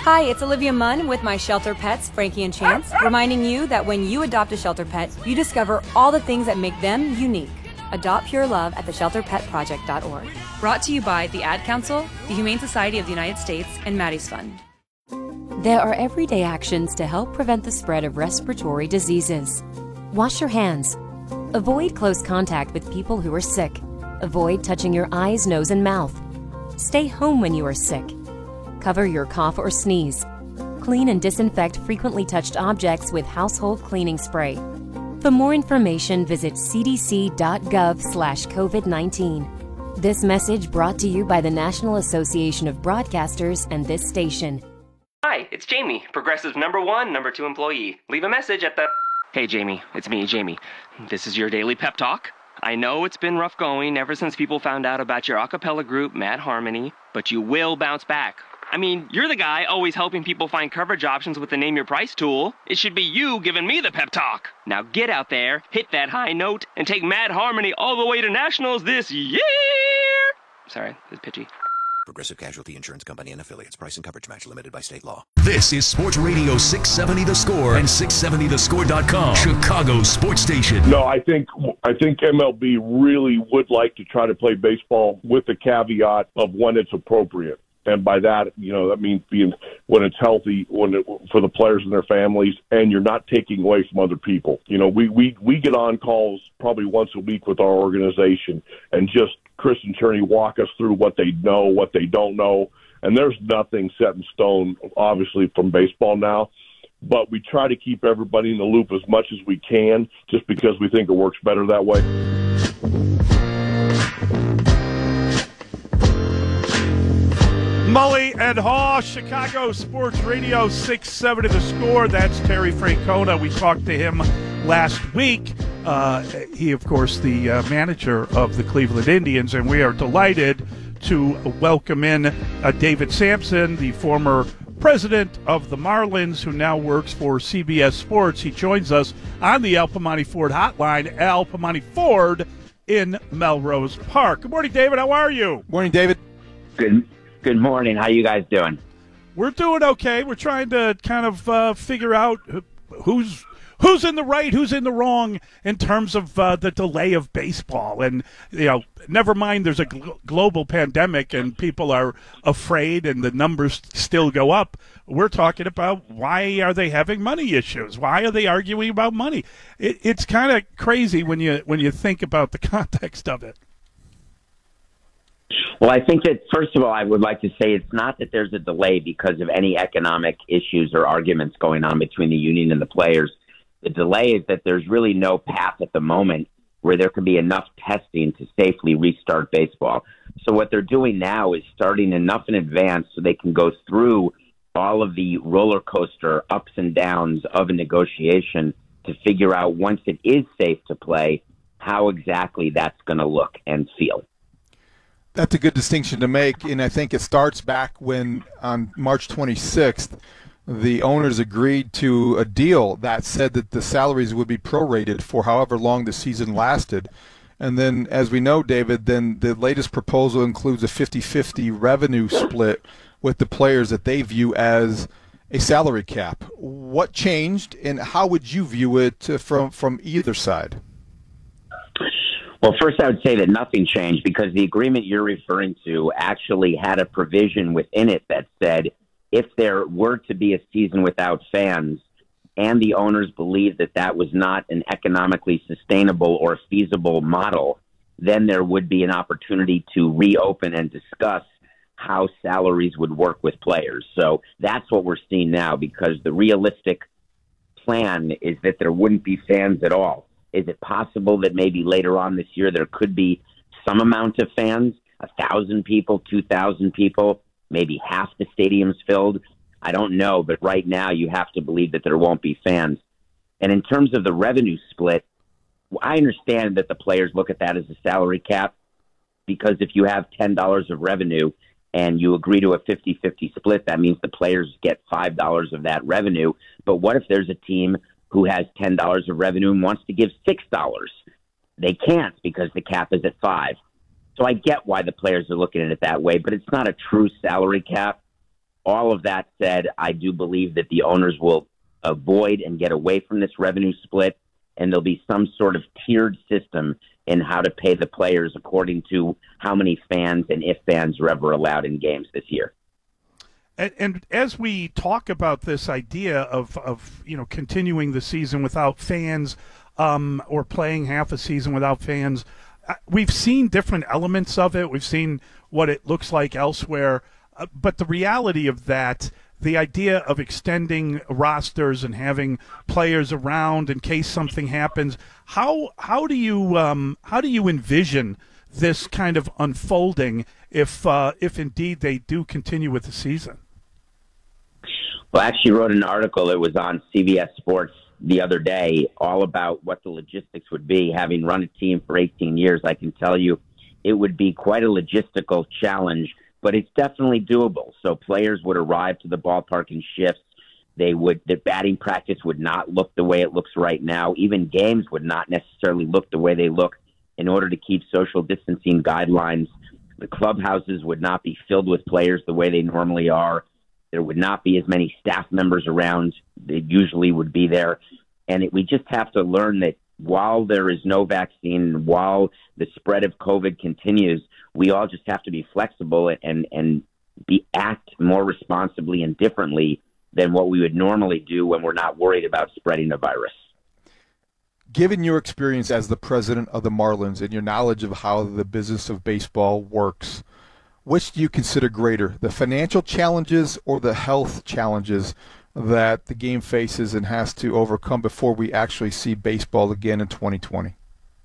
Hi, it's Olivia Munn with my shelter pets, Frankie and Chance, reminding you that when you adopt a shelter pet, you discover all the things that make them unique. Adopt pure love at theshelterpetproject.org. Brought to you by the Ad Council, the Humane Society of the United States, and Maddie's Fund. There are everyday actions to help prevent the spread of respiratory diseases. Wash your hands. Avoid close contact with people who are sick. Avoid touching your eyes, nose, and mouth. Stay home when you are sick. Cover your cough or sneeze. Clean and disinfect frequently touched objects with household cleaning spray. For more information, visit cdc.gov/COVID-19. This message brought to you by the National Association of Broadcasters and this station. Hi, it's Jamie, Progressive's #1, #2 employee. Leave a message at the... Hey, Jamie, it's me, Jamie. This is your daily pep talk. I know it's been rough going ever since people found out about your a cappella group, Mad Harmony, but you will bounce back. I mean, you're the guy always helping people find coverage options with the Name Your Price tool. It should be you giving me the pep talk. Now get out there, hit that high note, and take Mad Harmony all the way to nationals this year! Sorry, it's pitchy. Progressive Casualty Insurance Company and Affiliates. Price and coverage match limited by state law. This is Sports Radio 670 The Score and 670thescore.com, Chicago's sports station. No, I think MLB really would like to try to play baseball with the caveat of when it's appropriate. And by that, that means being when it's healthy, for the players and their families, and you're not taking away from other people. We get on calls probably once a week with our organization, and just Chris and Cherney walk us through what they know, what they don't know, and there's nothing set in stone, obviously, from baseball now. But we try to keep everybody in the loop as much as we can, just because we think it works better that way. Mully and Haw, Chicago Sports Radio 670 The Score. That's Terry Francona. We talked to him last week. He, of course, the manager of the Cleveland Indians, and we are delighted to welcome in David Samson, the former president of the Marlins, who now works for CBS Sports. He joins us on the Al Piemonte Ford hotline, Al Piemonte Ford in Melrose Park. Good morning, David. How are you? Morning, David. Good morning. How you guys doing? We're doing okay. We're trying to kind of figure out who's in the right, who's in the wrong in terms of the delay of baseball. And, never mind there's a global pandemic and people are afraid and the numbers still go up. We're talking about why are they having money issues? Why are they arguing about money? It's kind of crazy when you think about the context of it. Well, I think that, first of all, I would like to say it's not that there's a delay because of any economic issues or arguments going on between the union and the players. The delay is that there's really no path at the moment where there can be enough testing to safely restart baseball. So what they're doing now is starting enough in advance so they can go through all of the roller coaster ups and downs of a negotiation to figure out, once it is safe to play, how exactly that's going to look and feel. That's a good distinction to make, and I think it starts back when, on March 26th, the owners agreed to a deal that said that the salaries would be prorated for however long the season lasted. And then, as we know, David, then the latest proposal includes a 50-50 revenue split with the players that they view as a salary cap. What changed, and how would you view it from either side? Well, first I would say that nothing changed because the agreement you're referring to actually had a provision within it that said if there were to be a season without fans and the owners believed that that was not an economically sustainable or feasible model, then there would be an opportunity to reopen and discuss how salaries would work with players. So that's what we're seeing now, because the realistic plan is that there wouldn't be fans at all. Is it possible that maybe later on this year there could be some amount of fans, 1,000 people, 2,000 people, maybe half the stadium's filled? I don't know, but right now you have to believe that there won't be fans. And in terms of the revenue split, I understand that the players look at that as a salary cap, because if you have $10 of revenue and you agree to a 50-50 split, that means the players get $5 of that revenue. But what if there's a team who has $10 of revenue and wants to give $6? They can't because the cap is at $5. So I get why the players are looking at it that way, but it's not a true salary cap. All of that said, I do believe that the owners will avoid and get away from this revenue split, and there'll be some sort of tiered system in how to pay the players according to how many fans and if fans are ever allowed in games this year. And as we talk about this idea of continuing the season without fans, or playing half a season without fans, we've seen different elements of it. We've seen what it looks like elsewhere. But the reality of that, the idea of extending rosters and having players around in case something happens, how do you envision this kind of unfolding if indeed they do continue with the season? Well, I actually wrote an article. It was on CBS Sports the other day, all about what the logistics would be. Having run a team for 18 years, I can tell you it would be quite a logistical challenge, but it's definitely doable. So players would arrive to the ballpark in shifts. The batting practice would not look the way it looks right now. Even games would not necessarily look the way they look in order to keep social distancing guidelines. The clubhouses would not be filled with players the way they normally are. There would not be as many staff members around that usually would be there. And we just have to learn that while there is no vaccine, while the spread of COVID continues, we all just have to be flexible and act more responsibly and differently than what we would normally do when we're not worried about spreading the virus. Given your experience as the president of the Marlins and your knowledge of how the business of baseball works, which do you consider greater, the financial challenges or the health challenges that the game faces and has to overcome before we actually see baseball again in 2020?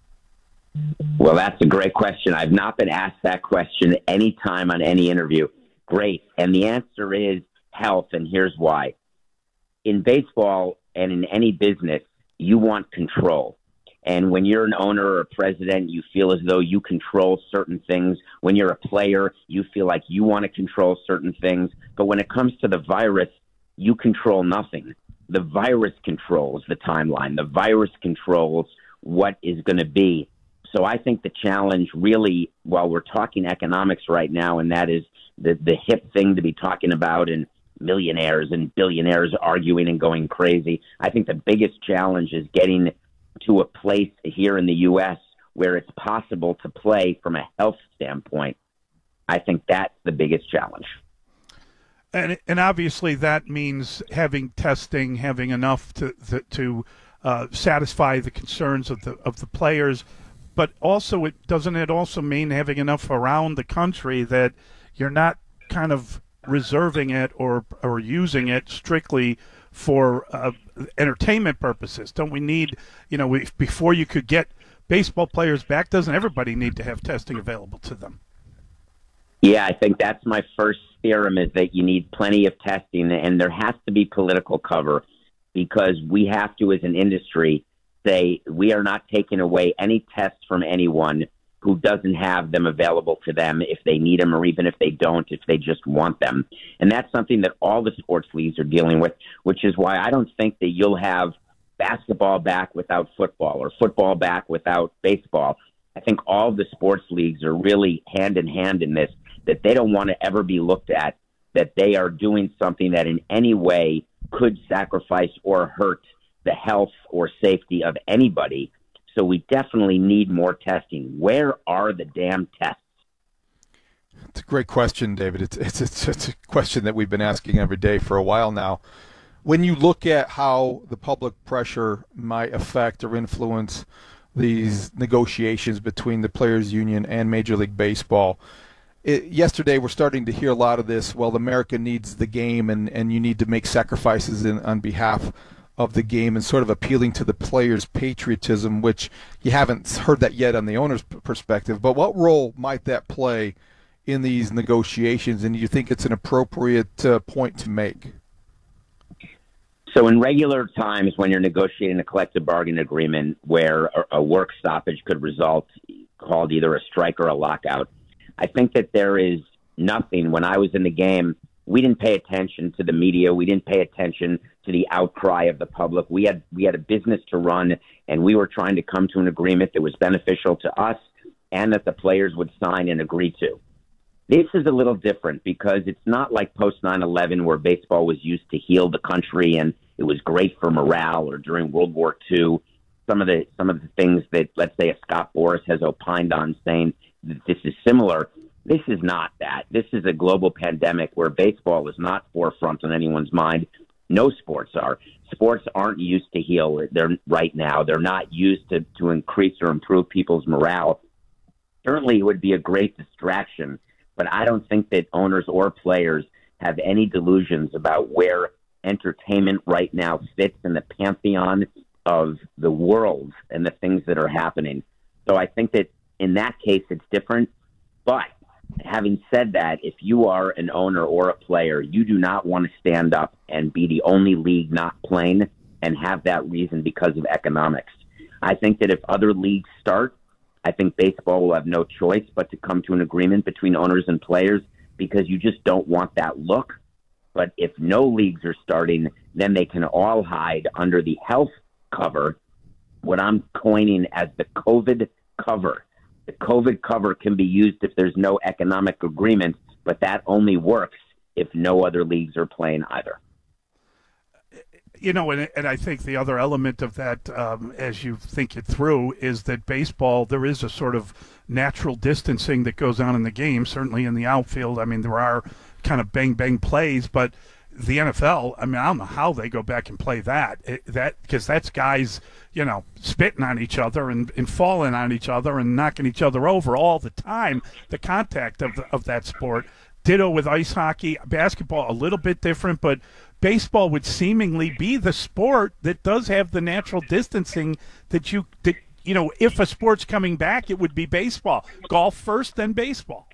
Well, that's a great question. I've not been asked that question any time on any interview. Great. And the answer is health, and here's why. In baseball and in any business, you want control. And when you're an owner or a president, you feel as though you control certain things. When you're a player, you feel like you want to control certain things. But when it comes to the virus, you control nothing. The virus controls the timeline. The virus controls what is going to be. So I think the challenge really, while we're talking economics right now, and that is the hip thing to be talking about, and millionaires and billionaires arguing and going crazy, I think the biggest challenge is getting to a place here in the U.S. where it's possible to play from a health standpoint. I think that's the biggest challenge. And obviously that means having testing, having enough to satisfy the concerns of the players. But also, doesn't it also mean having enough around the country that you're not kind of reserving it or using it strictly for entertainment purposes? Don't we need, before you could get baseball players back, doesn't everybody need to have testing available to them? Yeah, I think that's my first theorem, is that you need plenty of testing, and there has to be political cover, because we have to, as an industry, say we are not taking away any tests from anyone who doesn't have them available to them if they need them, or even if they don't, if they just want them. And that's something that all the sports leagues are dealing with, which is why I don't think that you'll have basketball back without football or football back without baseball. I think all the sports leagues are really hand in hand in this, that they don't want to ever be looked at that they are doing something that in any way could sacrifice or hurt the health or safety of anybody. So we definitely need more testing. Where are the damn tests? It's a great question, David. It's a question that we've been asking every day for a while now. When you look at how the public pressure might affect or influence these negotiations between the Players Union and Major League Baseball, yesterday we're starting to hear a lot of this, well, America needs the game and you need to make sacrifices on behalf of the game, and sort of appealing to the players' patriotism, which you haven't heard that yet on the owner's perspective. But what role might that play in these negotiations, and do you think it's an appropriate point to make? So in regular times, when you're negotiating a collective bargaining agreement where a work stoppage could result, called either a strike or a lockout, I think that there is nothing. When I was in the game, we didn't pay attention to the media. We didn't pay attention to the outcry of the public. We had a business to run, and we were trying to come to an agreement that was beneficial to us and that the players would sign and agree to. This is a little different because it's not like post 9/11 where baseball was used to heal the country and it was great for morale, or during World War II. Some of the things that, let's say, a Scott Boras has opined on, saying that this is similar. This is not that. This is a global pandemic where baseball is not forefront on anyone's mind. No sports are. Sports aren't used to heal. They're right now. They're not used to increase or improve people's morale. Certainly, it would be a great distraction, but I don't think that owners or players have any delusions about where entertainment right now fits in the pantheon of the world and the things that are happening. So I think that in that case, it's different. But having said that, if you are an owner or a player, you do not want to stand up and be the only league not playing and have that reason because of economics. I think that if other leagues start, I think baseball will have no choice but to come to an agreement between owners and players, because you just don't want that look. But if no leagues are starting, then they can all hide under the health cover, what I'm coining as the COVID cover. The COVID cover can be used if there's no economic agreement, but that only works if no other leagues are playing either. You know, and I think the other element of that, as you think it through, is that baseball, there is a sort of natural distancing that goes on in the game, certainly in the outfield. I mean, there are kind of bang-bang plays, but the NFL, I mean, I don't know how they go back and play that because that's guys, you know, spitting on each other and falling on each other and knocking each other over all the time, the contact of that sport. Ditto with ice hockey. Basketball, a little bit different, but baseball would seemingly be the sport that does have the natural distancing that you know, if a sport's coming back, it would be baseball. Golf first, then baseball.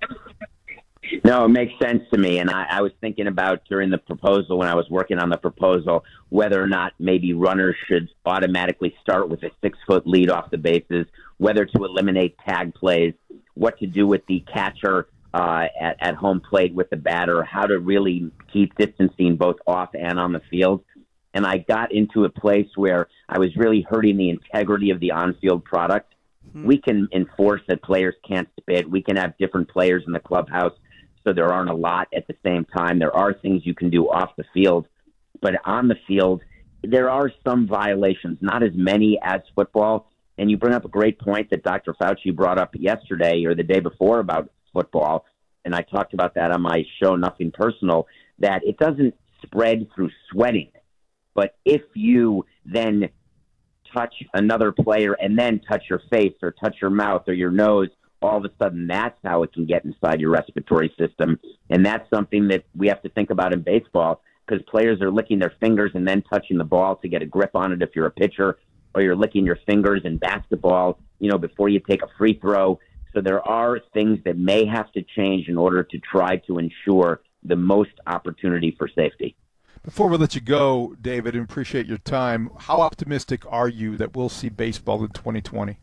No, it makes sense to me. And I was thinking about during the proposal, when I was working on the proposal, whether or not maybe runners should automatically start with a 6-foot lead off the bases, whether to eliminate tag plays, what to do with the catcher at home plate with the batter, how to really keep distancing both off and on the field. And I got into a place where I was really hurting the integrity of the on-field product. We can enforce that players can't spit. We can have different players in the clubhouse so there aren't a lot at the same time. There are things you can do off the field. But on the field, there are some violations, not as many as football. And you bring up a great point that Dr. Fauci brought up yesterday or the day before about football, and I talked about that on my show, Nothing Personal, that it doesn't spread through sweating. But if you then touch another player and then touch your face or touch your mouth or your nose, all of a sudden that's how it can get inside your respiratory system. And that's something that we have to think about in baseball, because players are licking their fingers and then touching the ball to get a grip on it if you're a pitcher, or you're licking your fingers in basketball, you know, before you take a free throw. So there are things that may have to change in order to try to ensure the most opportunity for safety. Before we let you go, David, and appreciate your time, how optimistic are you that we'll see baseball in 2020?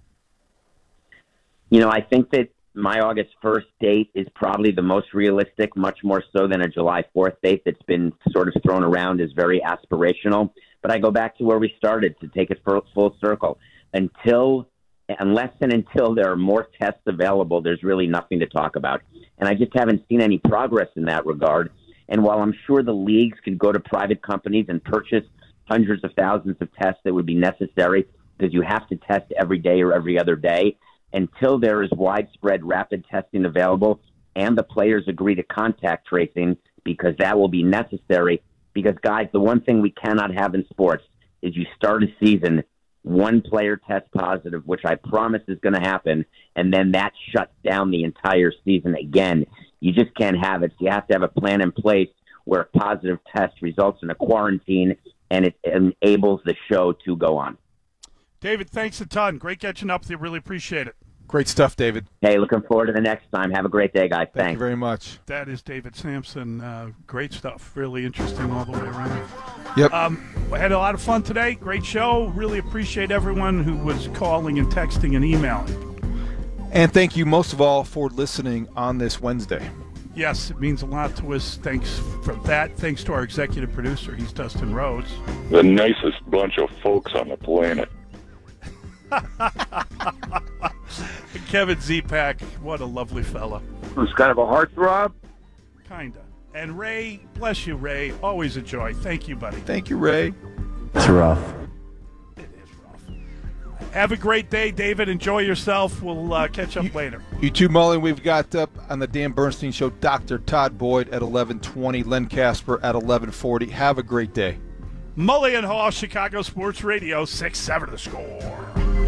You know, I think that my August 1st date is probably the most realistic, much more so than a July 4th date that's been sort of thrown around as very aspirational. But I go back to where we started, to take it full circle. Unless and until there are more tests available, there's really nothing to talk about. And I just haven't seen any progress in that regard. And while I'm sure the leagues could go to private companies and purchase hundreds of thousands of tests that would be necessary, because you have to test every day or every other day, until there is widespread rapid testing available and the players agree to contact tracing, because that will be necessary. Because, guys, the one thing we cannot have in sports is you start a season, one player tests positive, which I promise is going to happen, and then that shuts down the entire season again. You just can't have it. So you have to have a plan in place where a positive test results in a quarantine, and it enables the show to go on. David, thanks a ton. Great catching up with you. Really appreciate it. Great stuff, David. Hey, looking forward to the next time. Have a great day, guys. Thank you very much. That is David Sampson. Great stuff. Really interesting all the way around. Yep. We had a lot of fun today. Great show. Really appreciate everyone who was calling and texting and emailing. And thank you most of all for listening on this Wednesday. Yes, it means a lot to us. Thanks for that. Thanks to our executive producer. He's Dustin Rhodes. The nicest bunch of folks on the planet. Kevin Zepak, what a lovely fella. who's kind of a heartthrob. Kinda. And Ray, bless you, Ray. Always a joy. Thank you, buddy. Thank you, Ray. It's rough. It is rough. Have a great day, David. Enjoy yourself. We'll catch up later. You too, Mullen. We've got up on the Dan Bernstein Show, Dr. Todd Boyd at 11:20, Len Casper at 11:40. Have a great day. Mully and Haw, Chicago Sports Radio, 6-7 The Score.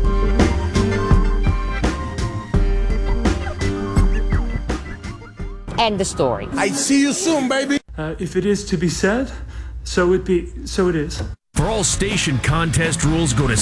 End the story. I see you soon, baby. If it is to be said, so it is. For all station contest rules, go to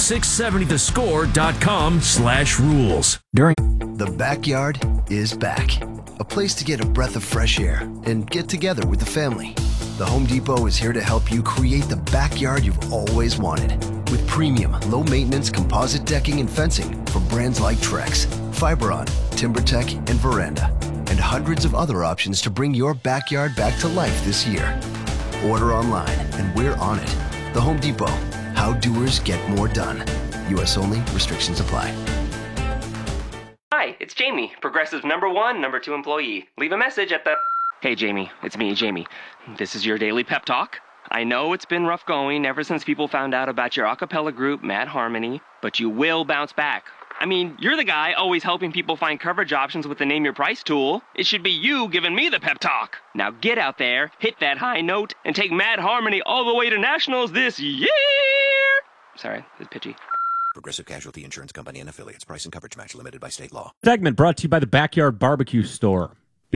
670thescore.com/rules. The backyard is back. A place to get a breath of fresh air and get together with the family. The Home Depot is here to help you create the backyard you've always wanted. With premium, low-maintenance composite decking and fencing from brands like Trex, Fiberon, TimberTech, and Veranda. And hundreds of other options to bring your backyard back to life this year. Order online, and we're on it. The Home Depot. How doers get more done. U.S. only. Restrictions apply. Hi, it's Jamie, Progressive #1, #2 employee. Leave a message at the... Hey, Jamie, it's me, Jamie. This is your daily pep talk. I know it's been rough going ever since people found out about your a cappella group, Mad Harmony, but you will bounce back. I mean, you're the guy always helping people find coverage options with the Name Your Price tool. It should be you giving me the pep talk. Now get out there, hit that high note, and take Mad Harmony all the way to nationals this year. Sorry, it's pitchy. Progressive Casualty Insurance Company and Affiliates. Price and coverage match limited by state law. Segment brought to you by the Backyard Barbecue Store.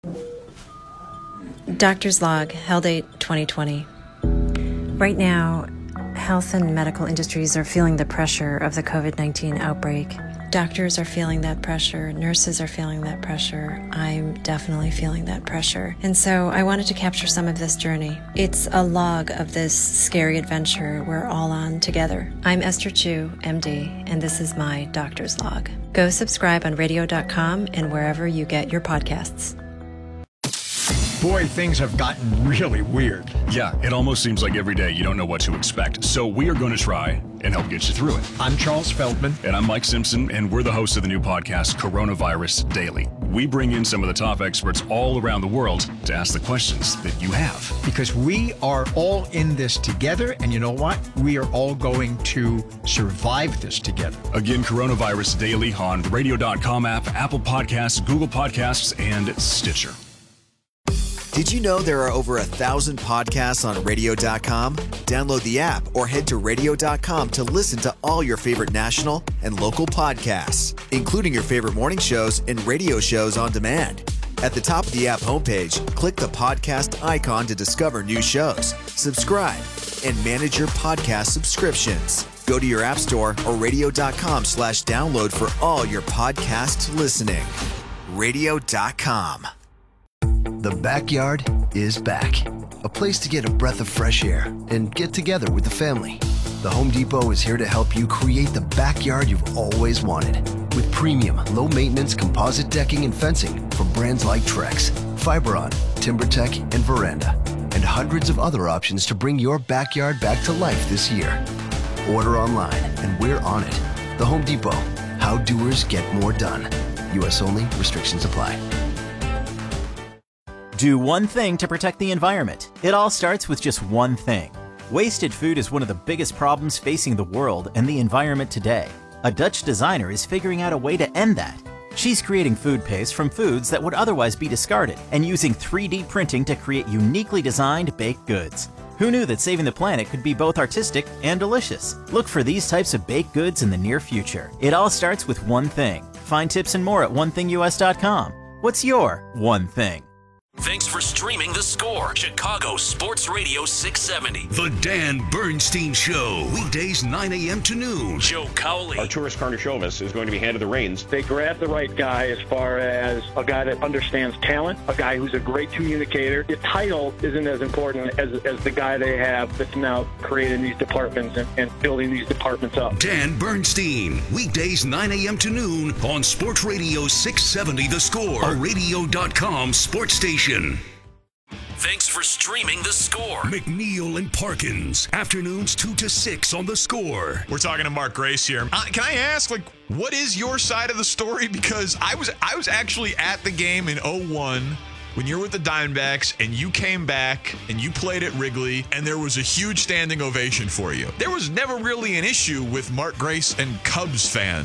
Doctor's Log, Hell Date 2020. Right now, health and medical industries are feeling the pressure of the COVID-19 outbreak. Doctors are feeling that pressure. Nurses are feeling that pressure. I'm definitely feeling that pressure. And so I wanted to capture some of this journey. It's a log of this scary adventure we're all on together. I'm Esther Chu, MD, and this is my Doctor's Log. Go subscribe on radio.com and wherever you get your podcasts. Boy, things have gotten really weird. Yeah, it almost seems like every day you don't know what to expect. So we are going to try and help get you through it. I'm Charles Feldman. And I'm Mike Simpson, and we're the hosts of the new podcast, Coronavirus Daily. We bring in some of the top experts all around the world to ask the questions that you have. Because we are all in this together, and you know what? We are all going to survive this together. Again, Coronavirus Daily on the radio.com app, Apple Podcasts, Google Podcasts, and Stitcher. Did you know there are over 1,000 podcasts on radio.com? Download the app or head to radio.com to listen to all your favorite national and local podcasts, including your favorite morning shows and radio shows on demand. At the top of the app homepage, click the podcast icon to discover new shows, subscribe, and manage your podcast subscriptions. Go to your app store or radio.com/download for all your podcast listening. Radio.com. The backyard is back. A place to get a breath of fresh air and get together with the family. The Home Depot is here to help you create the backyard you've always wanted. With premium, low-maintenance composite decking and fencing from brands like Trex, Fiberon, TimberTech, and Veranda. And hundreds of other options to bring your backyard back to life this year. Order online, and we're on it. The Home Depot. How doers get more done. U.S. only. Restrictions apply. Do one thing to protect the environment. It all starts with just one thing. Wasted food is one of the biggest problems facing the world and the environment today. A Dutch designer is figuring out a way to end that. She's creating food paste from foods that would otherwise be discarded and using 3D printing to create uniquely designed baked goods. Who knew that saving the planet could be both artistic and delicious? Look for these types of baked goods in the near future. It all starts with one thing. Find tips and more at onethingus.com. What's your one thing? Thanks for streaming The Score, Chicago Sports Radio 670. The Dan Bernstein Show, weekdays 9 a.m. to noon. Joe Cowley. Arturas Karnisovas is going to be handed the reins. They grabbed the right guy as far as a guy that understands talent, a guy who's a great communicator. The title isn't as important as the guy they have that's now creating these departments and building these departments up. Dan Bernstein, weekdays 9 a.m. to noon on Sports Radio 670 The Score, a radio.com sports station. Thanks for streaming The Score. McNeil and Parkins, afternoons 2 to 6 on The Score. We're talking to Mark Grace here. Can I ask, what is your side of the story? Because I was actually at the game in 2001 when you were with the Diamondbacks and you came back and you played at Wrigley and there was a huge standing ovation for you. There was never really an issue with Mark Grace and Cubs fans.